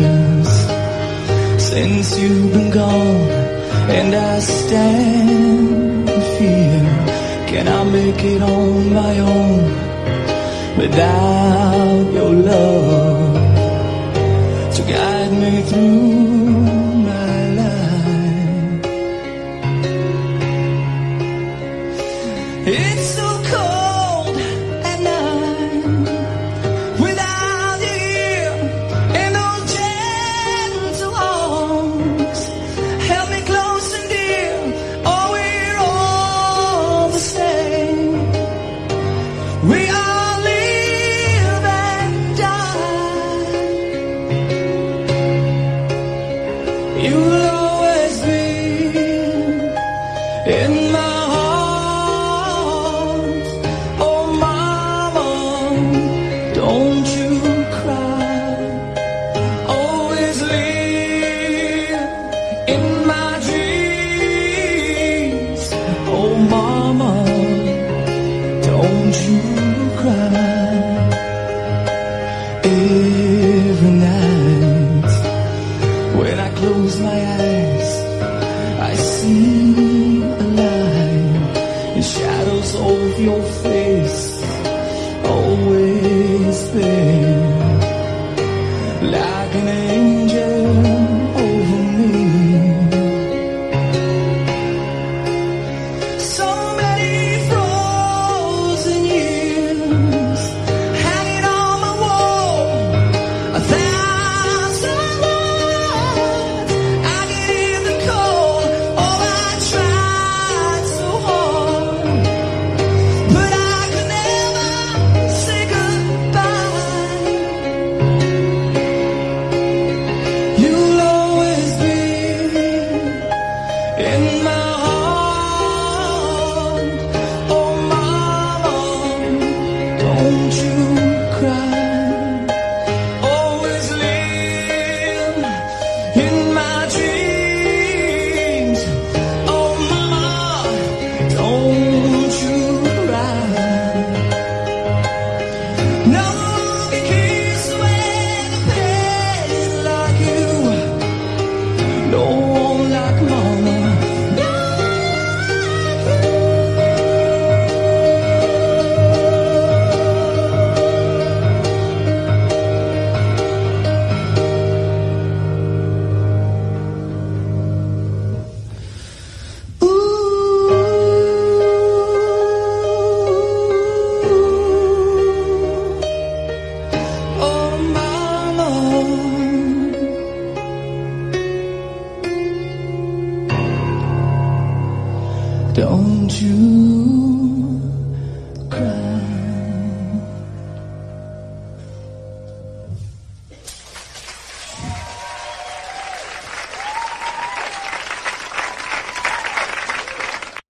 years since you've been gone, and I stand in fear. Can I make it on my own without your love to guide me through my life? It's so cold at night without you here, and those gentle arms held me close and dear. Oh, we're all the same. We all live and die. You'll always be in my heart. Oh, mama, don't you cry. Always live in my dreams. Oh, mama, don't you cry. Every night when I close my eyes, I see a light in shadows of your face, always there, like an angel over me. So many frozen years hanging on my wall, 1,000 words I get in the cold. Oh, I tried so hard, but I could never say goodbye. You'll always be in my heart. Oh, mama, don't you cry. Always live in my dreams. Oh, mama, don't you cry. No one can kiss away the pain like you. No one like mama. No oh, mama, don't you